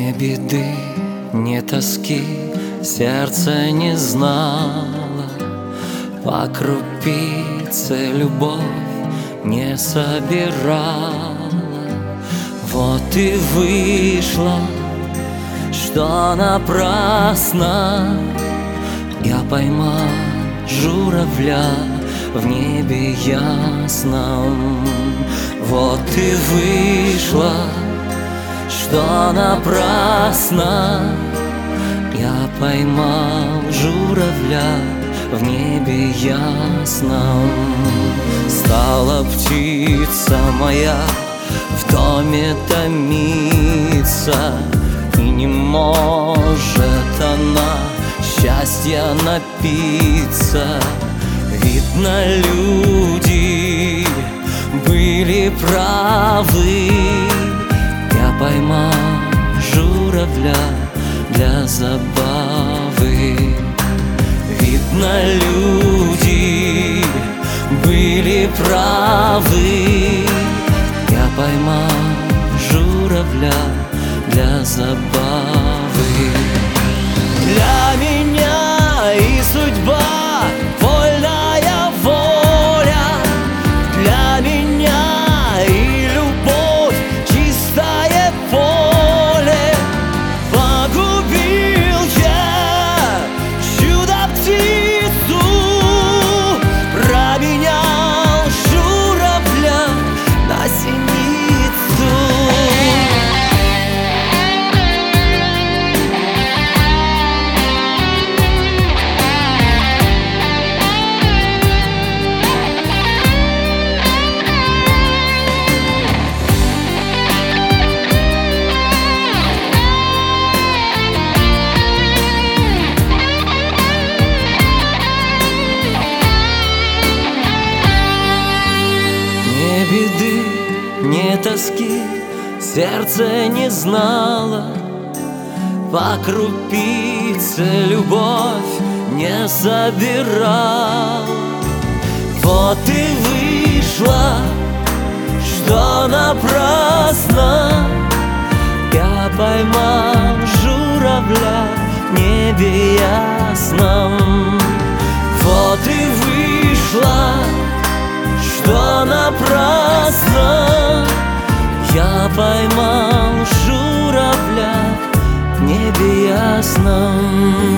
Не беды, не тоски, сердце не знало, по крупице любовь не собирала. Вот и вышло, что напрасно я поймал журавля в небе ясном. Вот и вышло, что напрасно я поймал журавля в небе ясном. Стала птица моя в доме томиться, и не может она счастья напиться. Видно, люди были правы, я поймал журавля для забавы. Видно, люди были правы, я поймал журавля для забавы. Для меня и судьба вольная воля, для меня и любовь чистое поле. Погубил я чудо-птицу, променял журавля на синицу. Не беды, не тоски, сердце не знало, по крупице любовь не собирала. Вот и вышло, что напрасно я поймал журавля в небе ясном. Вот и вышло, что напрасно я поймал журавля в небе ясном.